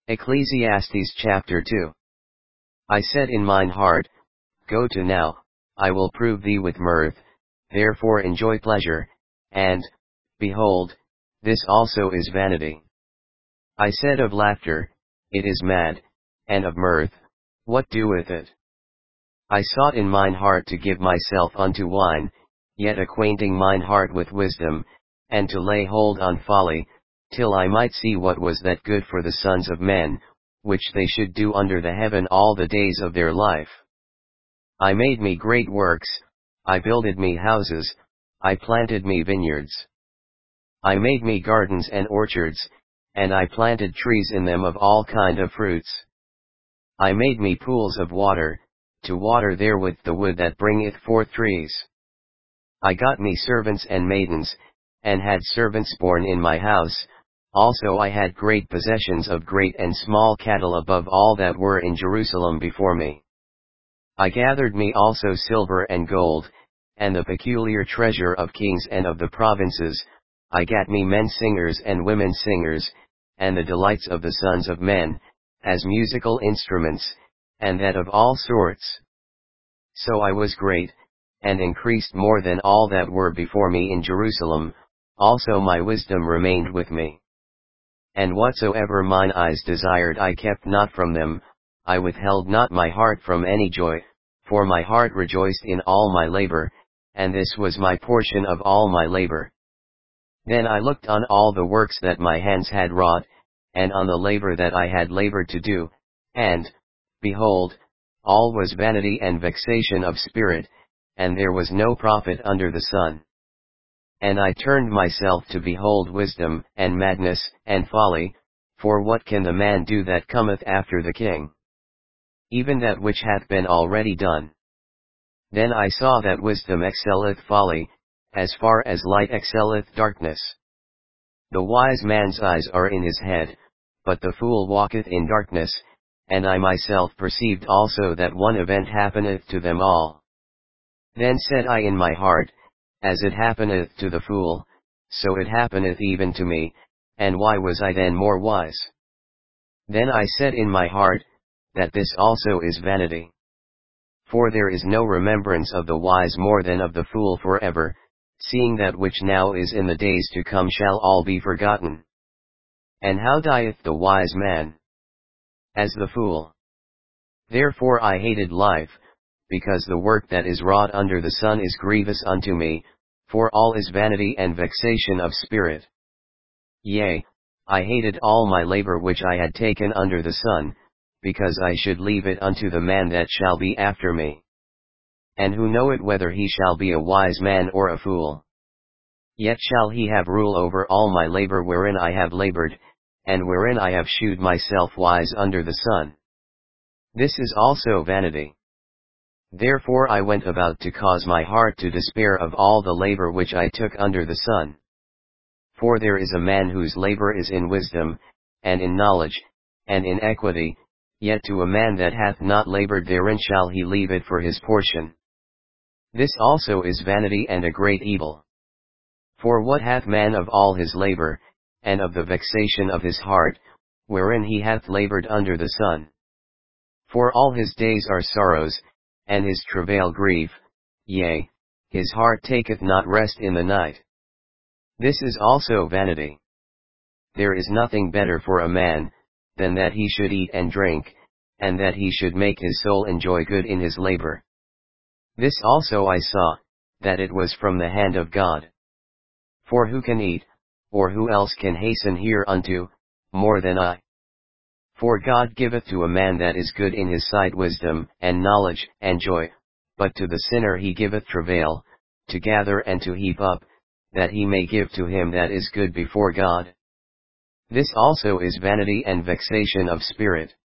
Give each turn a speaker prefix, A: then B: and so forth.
A: Ecclesiastes chapter 2. I said in mine heart, Go to now, I will prove thee with mirth, therefore enjoy pleasure, and, behold, this also is vanity. I said of laughter, It is mad, and of mirth, what doeth it? I sought in mine heart to give myself unto wine, yet acquainting mine heart with wisdom, and to lay hold on folly, till I might see what was that good for the sons of men, which they should do under the heaven all the days of their life. I made me great works, I builded me houses, I planted me vineyards. I made me gardens and orchards, and I planted trees in them of all kind of fruits. I made me pools of water, to water therewith the wood that bringeth forth trees. I got me servants and maidens, and had servants born in my house. Also I had great possessions of great and small cattle above all that were in Jerusalem before me. I gathered me also silver and gold, and the peculiar treasure of kings and of the provinces. I gat me men singers and women singers, and the delights of the sons of men, as musical instruments, and that of all sorts. So I was great, and increased more than all that were before me in Jerusalem, also my wisdom remained with me. And whatsoever mine eyes desired I kept not from them, I withheld not my heart from any joy, for my heart rejoiced in all my labor, and this was my portion of all my labor. Then I looked on all the works that my hands had wrought, and on the labor that I had labored to do, and, behold, all was vanity and vexation of spirit, and there was no profit under the sun. And I turned myself to behold wisdom, and madness, and folly, for what can the man do that cometh after the king? Even that which hath been already done. Then I saw that wisdom excelleth folly, as far as light excelleth darkness. The wise man's eyes are in his head, but the fool walketh in darkness, and I myself perceived also that one event happeneth to them all. Then said I in my heart, As it happeneth to the fool, so it happeneth even to me, and why was I then more wise? Then I said in my heart, that this also is vanity. For there is no remembrance of the wise more than of the fool forever, seeing that which now is in the days to come shall all be forgotten. And how dieth the wise man? As the fool. Therefore I hated life, because the work that is wrought under the sun is grievous unto me, for all is vanity and vexation of spirit. Yea, I hated all my labor which I had taken under the sun, because I should leave it unto the man that shall be after me. And who knoweth whether he shall be a wise man or a fool? Yet shall he have rule over all my labor wherein I have labored, and wherein I have shewed myself wise under the sun. This is also vanity. Therefore I went about to cause my heart to despair of all the labor which I took under the sun. For there is a man whose labor is in wisdom, and in knowledge, and in equity, yet to a man that hath not labored therein shall he leave it for his portion. This also is vanity and a great evil. For what hath man of all his labor, and of the vexation of his heart, wherein he hath labored under the sun? For all his days are sorrows, and his travail grief, yea, his heart taketh not rest in the night. This is also vanity. There is nothing better for a man, than that he should eat and drink, and that he should make his soul enjoy good in his labor. This also I saw, that it was from the hand of God. For who can eat, or who else can hasten hereunto, more than I? For God giveth to a man that is good in his sight wisdom, and knowledge, and joy, but to the sinner he giveth travail, to gather and to heap up, that he may give to him that is good before God. This also is vanity and vexation of spirit.